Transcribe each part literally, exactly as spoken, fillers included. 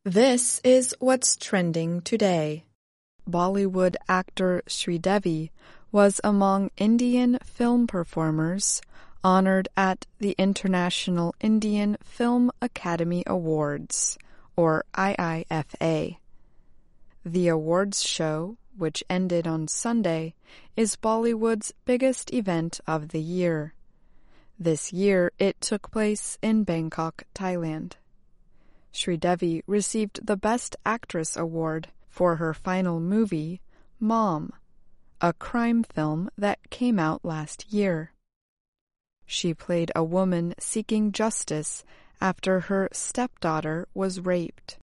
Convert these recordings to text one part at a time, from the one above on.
This is what's trending today. Bollywood actor Sridevi was among Indian film performers honored at the International Indian Film Academy Awards, or I I F A. The awards show, which ended on Sunday, is Bollywood's biggest event of the year. This year it took place in Bangkok, Thailand. Sridevi received the Best Actress award for her final movie, Mom, a crime film that came out last year. She played a woman seeking justice after her stepdaughter was raped.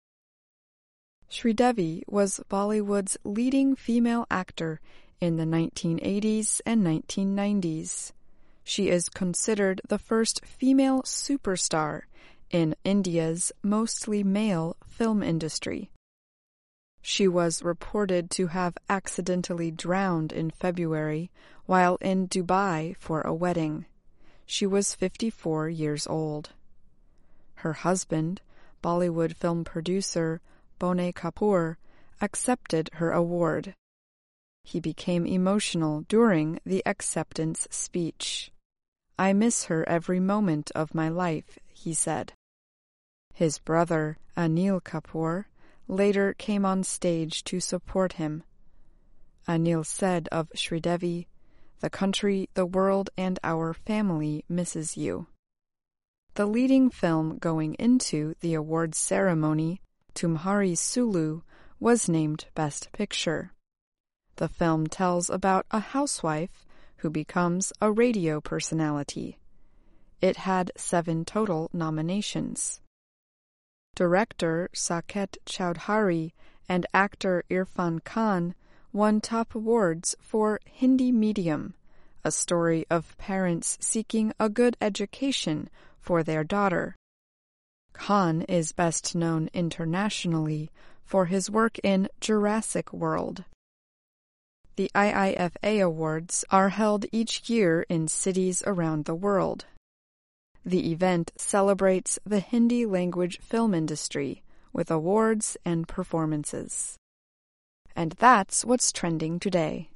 Sridevi was Bollywood's leading female actor in the nineteen eighties and nineteen nineties. She is considered the first female superstar in India's mostly male film industry. She was reported to have accidentally drowned in February while in Dubai for a wedding. She was fifty-four years old. Her husband, Bollywood film producer Boney Kapoor, accepted her award. He became emotional during the acceptance speech. "I miss her every moment of my life," he said. His brother, Anil Kapoor, later came on stage to support him. Anil said of Sridevi, "The country, the world, and our family misses you." The leading film going into the awards ceremony, Tumhari Sulu, was named Best Picture. The film tells about a housewife who becomes a radio personality. It had seven total nominations. Director Saket Chowdhury and actor Irfan Khan won top awards for Hindi Medium, a story of parents seeking a good education for their daughter. Khan is best known internationally for his work in Jurassic World. The I I F A Awards are held each year in cities around the world. The event celebrates the Hindi language film industry with awards and performances. And that's what's trending today.